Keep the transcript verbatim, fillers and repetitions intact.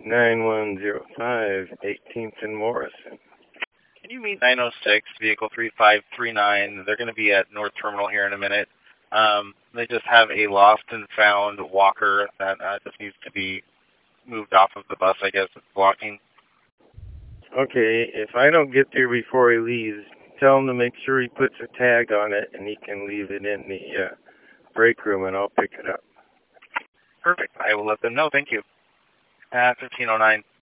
nine one zero five, eighteenth and Morrison. Can you meet nine oh six, vehicle three five three nine? They're going to be at North Terminal here in a minute. Um, they just have a lost and found walker that uh, just needs to be moved off of the bus, I guess. It's blocking. Okay, if I don't get there before he leaves, tell him to make sure he puts a tag on it and he can leave it in the uh, break room and I'll pick it up. Perfect. I will let them know. Thank you. Uh, fifteen oh nine.